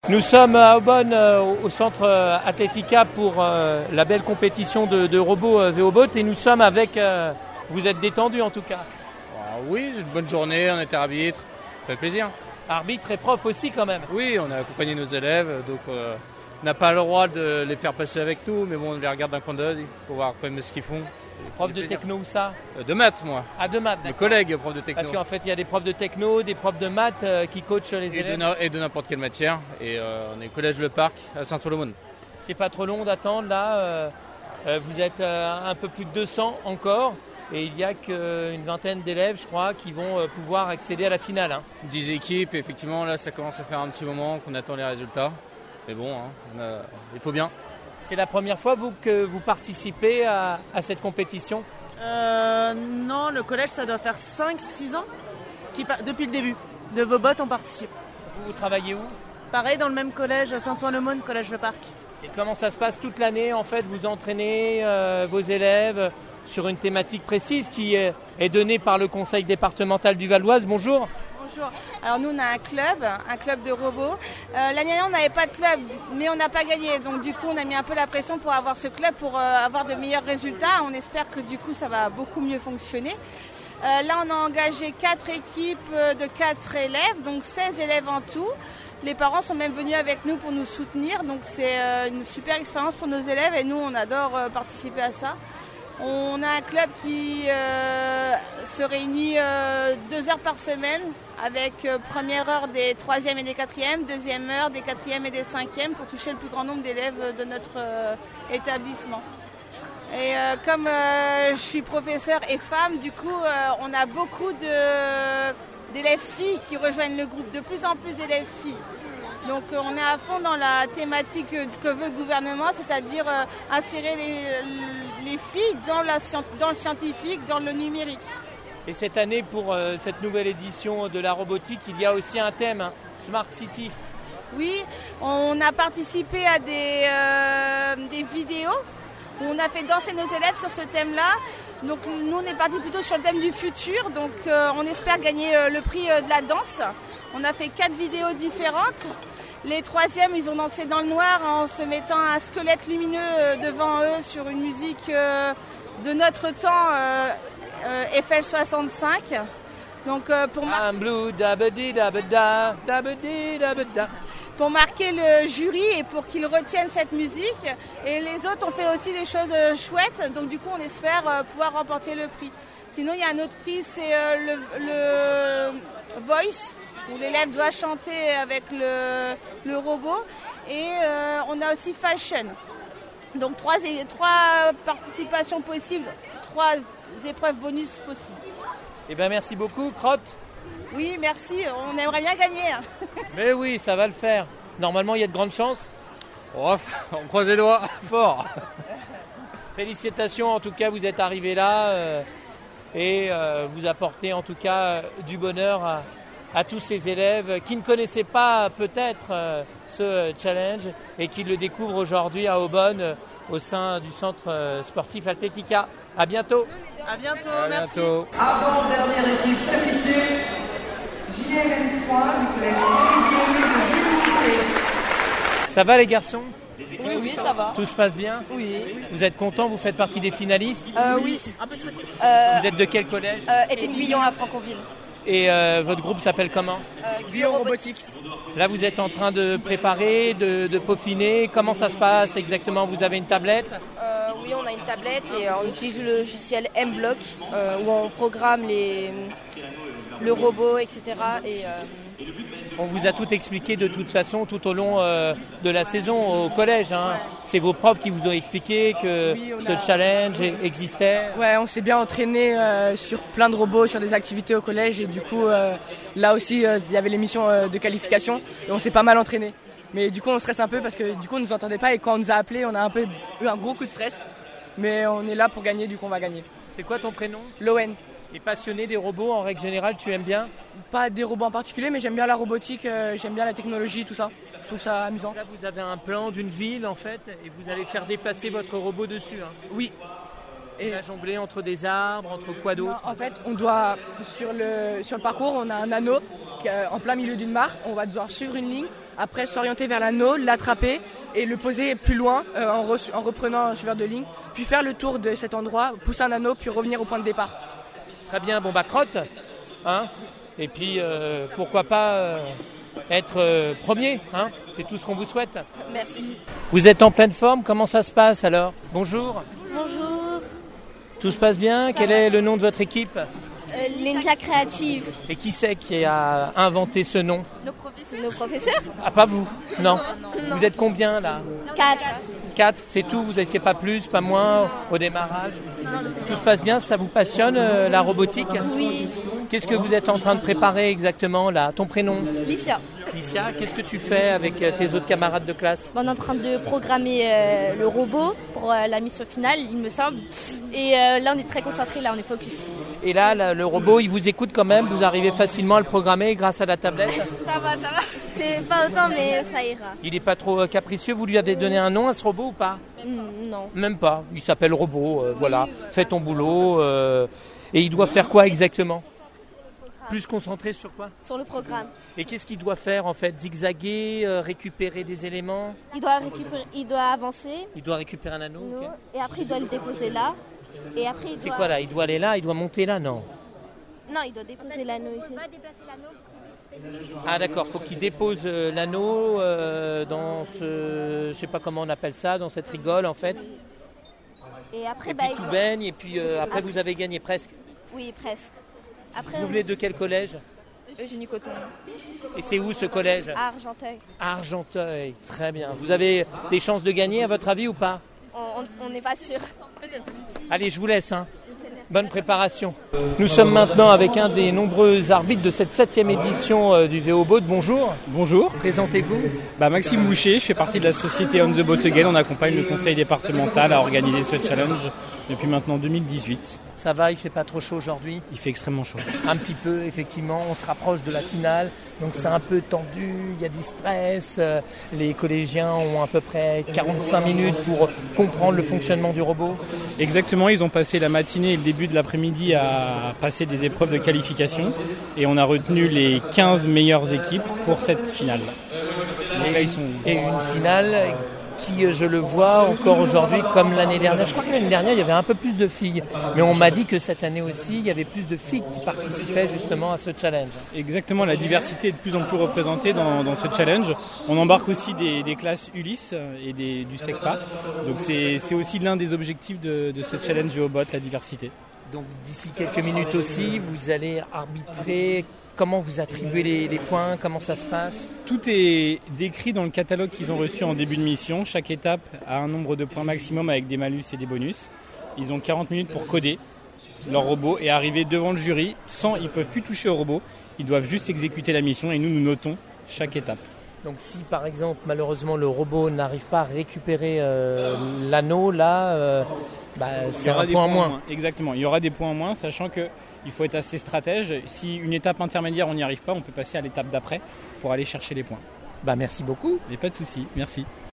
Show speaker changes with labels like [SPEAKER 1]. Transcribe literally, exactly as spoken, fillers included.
[SPEAKER 1] Nous sommes à Aubonne, euh, au centre euh, Athletica pour euh, la belle compétition de, de robots euh, Veobot et nous sommes avec... Euh, vous êtes détendu en tout cas.
[SPEAKER 2] Ah, oui, c'est une bonne journée, on était arbitre, ça fait plaisir.
[SPEAKER 1] Arbitre et prof aussi quand même.
[SPEAKER 2] Oui, on a accompagné nos élèves, donc euh, on n'a pas le droit de les faire passer avec nous, mais bon, on les regarde d'un coin d'œil pour voir quand même ce qu'ils font.
[SPEAKER 1] Prof de techno ou ça
[SPEAKER 2] euh, De maths, moi.
[SPEAKER 1] Ah, de maths,
[SPEAKER 2] d'accord. Mes collègues profs de techno.
[SPEAKER 1] Parce qu'en fait, il y a des profs de techno, des profs de maths euh, qui coachent les
[SPEAKER 2] et
[SPEAKER 1] élèves.
[SPEAKER 2] De na- et de n'importe quelle matière. Et euh, on est collège Le Parc à Saint-Ouen-l'Aumône.
[SPEAKER 1] C'est pas trop long d'attendre là. Euh, euh, vous êtes euh, un peu plus de deux cents encore. Et il n'y a qu'une vingtaine d'élèves, je crois, qui vont euh, pouvoir accéder à la finale. Hein.
[SPEAKER 2] dix équipes, et effectivement, là, ça commence à faire un petit moment qu'on attend les résultats. Mais bon, hein, on a... il faut bien.
[SPEAKER 1] C'est la première fois, vous, que vous participez à, à cette compétition ?
[SPEAKER 3] Euh, non, le collège, ça doit faire cinq six ans qui, depuis le début. De Veobot, on participe.
[SPEAKER 1] Vous, vous travaillez où ?
[SPEAKER 3] Pareil, dans le même collège, à Saint-Ouen-l'Aumône, collège Le Parc.
[SPEAKER 1] Et comment ça se passe toute l'année ? En fait, vous entraînez euh, vos élèves sur une thématique précise qui est, est donnée par le conseil départemental du Val-d'Oise. Bonjour.
[SPEAKER 4] Bonjour. Alors nous on a un club, un club de robots. Euh, l'année dernière on n'avait pas de club, mais on n'a pas gagné. Donc du coup on a mis un peu la pression pour avoir ce club, pour euh, avoir de meilleurs résultats. On espère que du coup ça va beaucoup mieux fonctionner. Euh, là on a engagé quatre équipes de quatre élèves, donc seize élèves en tout. Les parents sont même venus avec nous pour nous soutenir, donc c'est euh, une super expérience pour nos élèves et nous on adore euh, participer à ça. On a un club qui euh, se réunit euh, deux heures par semaine avec euh, première heure des troisièmes et des quatrièmes, deuxième heure des quatrièmes et des cinquièmes pour toucher le plus grand nombre d'élèves de notre euh, établissement. Et euh, comme euh, je suis professeure et femme, du coup euh, on a beaucoup de, d'élèves filles qui rejoignent le groupe, de plus en plus d'élèves filles. Donc euh, on est à fond dans la thématique que veut le gouvernement, c'est-à-dire euh, insérer les, les filles dans, la, dans le scientifique, dans le numérique.
[SPEAKER 1] Et cette année, pour euh, cette nouvelle édition de la robotique, il y a aussi un thème, hein, Smart City.
[SPEAKER 4] Oui, on a participé à des, euh, des vidéos où on a fait danser nos élèves sur ce thème-là. Donc nous, on est parti plutôt sur le thème du futur, donc euh, on espère gagner euh, le prix euh, de la danse. On a fait quatre vidéos différentes. Les troisièmes, ils ont dansé dans le noir en se mettant un squelette lumineux euh, devant eux sur une musique euh, de notre temps, euh, euh, F L soixante-cinq. Donc euh, pour mar-
[SPEAKER 1] blue, dabadi, dabada, dabadi, dabada.
[SPEAKER 4] pour marquer le jury et pour qu'ils retiennent cette musique. Et les autres ont fait aussi des choses euh, chouettes, donc du coup on espère euh, pouvoir remporter le prix. Sinon il y a un autre prix, c'est euh, le, le Voice, où l'élève doit chanter avec le, le robot. Et euh, on a aussi Fashion. Donc trois, trois participations possibles, trois épreuves bonus possibles.
[SPEAKER 1] Eh bien merci beaucoup, Crotte.
[SPEAKER 4] Oui, merci, on aimerait bien gagner.
[SPEAKER 1] Mais oui, ça va le faire. Normalement, il y a de grandes chances.
[SPEAKER 2] Oh, on croise les doigts, fort.
[SPEAKER 1] Félicitations, en tout cas, vous êtes arrivés là euh, et euh, vous apportez en tout cas euh, du bonheur à, à tous ces élèves qui ne connaissaient pas peut-être euh, ce challenge et qui le découvrent aujourd'hui à Aubonne euh, au sein du centre euh, sportif Athletica. À bientôt.
[SPEAKER 3] À bientôt,
[SPEAKER 2] À
[SPEAKER 3] merci.
[SPEAKER 2] bientôt.
[SPEAKER 5] Avant-dernière équipe qualifiée, J L N trois du collège Saint-Denis.
[SPEAKER 1] Ça va les garçons ?
[SPEAKER 6] Oui, oui, ça va.
[SPEAKER 1] Tout se passe bien ?
[SPEAKER 6] Oui.
[SPEAKER 1] Vous êtes contents ? Vous faites partie des finalistes ?
[SPEAKER 6] Euh, oui. Un peu stressé. Euh,
[SPEAKER 1] Vous êtes de quel collège ?
[SPEAKER 6] euh, Étienne Guillon à Franconville.
[SPEAKER 1] Et euh, votre groupe s'appelle comment ?
[SPEAKER 6] Euh, Guillon Robotics.
[SPEAKER 1] Là, vous êtes en train de préparer, de, de peaufiner. Comment ça se passe exactement ? Vous avez une tablette ?
[SPEAKER 6] Euh, oui, on a une tablette et euh, on utilise le logiciel M-Block euh, où on programme les, le robot, et cetera. Et, euh,
[SPEAKER 1] On vous a tout expliqué de toute façon tout au long euh, de la saison au collège. Hein. C'est vos profs qui vous ont expliqué que
[SPEAKER 7] Oui, on
[SPEAKER 1] ce
[SPEAKER 7] a-
[SPEAKER 1] challenge existait.
[SPEAKER 7] Ouais, on s'est bien entraîné euh, sur plein de robots, sur des activités au collège et du coup euh, là aussi euh, il y avait l'émission euh, de qualification et on s'est pas mal entraîné. Mais du coup on stresse un peu parce que du coup on nous entendait pas et quand on nous a appelé on a un peu eu un gros coup de stress. Mais on est là pour gagner, du coup on va gagner.
[SPEAKER 1] C'est quoi ton prénom ?
[SPEAKER 7] Lowen.
[SPEAKER 1] Et passionné des robots en règle générale, tu aimes bien ?
[SPEAKER 7] Pas des robots en particulier, mais j'aime bien la robotique, euh, j'aime bien la technologie, tout ça. Je trouve ça amusant.
[SPEAKER 1] Là, vous avez un plan d'une ville en fait, et vous allez faire déplacer votre robot dessus. Hein.
[SPEAKER 7] Oui.
[SPEAKER 1] Et il va jongler entre des arbres, entre quoi d'autre ?
[SPEAKER 7] En fait, on doit, sur le, sur le parcours, on a un anneau qui est en plein milieu d'une mare. On va devoir suivre une ligne après s'orienter vers l'anneau, l'attraper et le poser plus loin euh, en, re- en reprenant un suiveur de ligne, puis faire le tour de cet endroit, pousser un anneau, puis revenir au point de départ.
[SPEAKER 1] Très bien, bon bah crotte, hein, et puis euh, pourquoi pas euh, être euh, premier, hein, c'est tout ce qu'on vous souhaite.
[SPEAKER 6] Merci.
[SPEAKER 1] Vous êtes en pleine forme, comment ça se passe alors? Bonjour.
[SPEAKER 8] Bonjour,
[SPEAKER 1] Tout se passe bien? Quel est le nom de votre équipe?
[SPEAKER 8] euh, Ninja Créative.
[SPEAKER 1] Et qui c'est qui a inventé ce nom?
[SPEAKER 8] Nos professeurs. Nos professeurs
[SPEAKER 1] Ah, pas vous? Non. Vous êtes combien là?
[SPEAKER 8] Quatre.
[SPEAKER 1] Quatre, c'est tout? Vous n'étiez pas plus, pas moins au démarrage? Tout se passe bien? Ça vous passionne euh, la robotique?
[SPEAKER 8] Oui.
[SPEAKER 1] Qu'est-ce que vous êtes en train de préparer exactement là? Ton prénom?
[SPEAKER 8] Licia.
[SPEAKER 1] Licia, qu'est-ce que tu fais avec euh, tes autres camarades de classe?
[SPEAKER 8] On est en train de programmer euh, le robot pour euh, la mission finale, il me semble. Et euh, là, on est très concentrés, là, on est focus.
[SPEAKER 1] Et là, là, le robot, il vous écoute quand même? Vous arrivez facilement à le programmer grâce à la tablette?
[SPEAKER 8] Ça va, ça va. C'est pas autant, mais ça ira.
[SPEAKER 1] Il n'est pas trop euh, capricieux? Vous lui avez donné un nom à ce robot ou pas?
[SPEAKER 8] Mm, non.
[SPEAKER 1] Même pas. Il s'appelle robot, euh, voilà. Fais ton boulot. euh, Et il doit faire quoi exactement? Plus concentré sur quoi?
[SPEAKER 8] Sur le programme.
[SPEAKER 1] Et qu'est-ce qu'il doit faire en fait? Zigzaguer, euh, récupérer des éléments?
[SPEAKER 8] Il doit récupérer, il doit avancer.
[SPEAKER 1] Il doit récupérer un anneau?
[SPEAKER 8] nous,
[SPEAKER 1] ok.
[SPEAKER 8] Et après, il doit le déposer là. Et après, il
[SPEAKER 1] C'est
[SPEAKER 8] doit...
[SPEAKER 1] quoi là? Il doit aller là? Il doit monter là? Non.
[SPEAKER 8] Non, il doit déposer l'anneau ici.
[SPEAKER 1] Ah d'accord, faut qu'il dépose euh, l'anneau euh, dans ce... Je sais pas comment on appelle ça, dans cette rigole en fait.
[SPEAKER 8] Et après,
[SPEAKER 1] Et
[SPEAKER 8] bah,
[SPEAKER 1] puis
[SPEAKER 8] il
[SPEAKER 1] tout
[SPEAKER 8] faut-
[SPEAKER 1] baigne et puis euh, après vous avez gagné presque.
[SPEAKER 8] Oui, presque. Après,
[SPEAKER 1] Vous venez de quel collège?
[SPEAKER 8] Eugénie Coton.
[SPEAKER 1] Et c'est où ce collège?
[SPEAKER 8] À Argenteuil.
[SPEAKER 1] À Argenteuil, très bien. Vous avez des chances de gagner à votre avis ou pas?
[SPEAKER 8] On n'est pas sûr.
[SPEAKER 1] Allez, je vous laisse. Hein. Bonne préparation. Nous sommes maintenant avec un des nombreux arbitres de cette septième édition euh, du V O Boat. Bonjour.
[SPEAKER 9] Bonjour.
[SPEAKER 1] Présentez-vous.
[SPEAKER 9] Bah, Maxime Boucher, je fais partie de la société On the Boat Again. On accompagne le conseil départemental à organiser ce challenge depuis maintenant deux mille dix-huit.
[SPEAKER 1] Ça va, il fait pas trop chaud aujourd'hui?
[SPEAKER 9] Il fait extrêmement chaud.
[SPEAKER 1] Un petit peu, effectivement. On se rapproche de la finale, donc c'est un peu tendu. Il y a du stress. Euh, Les collégiens ont à peu près quarante-cinq minutes pour comprendre le fonctionnement du robot.
[SPEAKER 9] Exactement, ils ont passé la matinée et le début de l'après-midi à passer des épreuves de qualification et on a retenu les quinze meilleures équipes pour cette finale. Donc là, ils sont...
[SPEAKER 1] Et une finale qui, je le vois encore aujourd'hui, comme l'année dernière. Je crois que l'année dernière, il y avait un peu plus de filles. Mais on m'a dit que cette année aussi, il y avait plus de filles qui participaient justement à ce challenge.
[SPEAKER 9] Exactement, la diversité est de plus en plus représentée dans, dans ce challenge. On embarque aussi des, des classes Ulysse et des, du SECPA. Donc c'est, c'est aussi l'un des objectifs de, de ce challenge GeoBot, la diversité.
[SPEAKER 1] Donc d'ici quelques minutes aussi, vous allez arbitrer. Comment vous attribuez les, les points? Comment ça se passe?
[SPEAKER 9] Tout est décrit dans le catalogue qu'ils ont reçu en début de mission. Chaque étape a un nombre de points maximum avec des malus et des bonus. Ils ont quarante minutes pour coder leur robot et arriver devant le jury. Sans, ils ne peuvent plus toucher au robot. Ils doivent juste exécuter la mission et nous, nous notons chaque étape.
[SPEAKER 1] Donc si par exemple malheureusement le robot n'arrive pas à récupérer euh, l'anneau là, euh, bah, c'est un point en moins. moins.
[SPEAKER 9] Exactement, il y aura des points en moins, sachant qu'il faut être assez stratège. Si une étape intermédiaire on n'y arrive pas, on peut passer à l'étape d'après pour aller chercher les points.
[SPEAKER 1] Bah merci beaucoup.
[SPEAKER 9] Mais pas de souci, merci.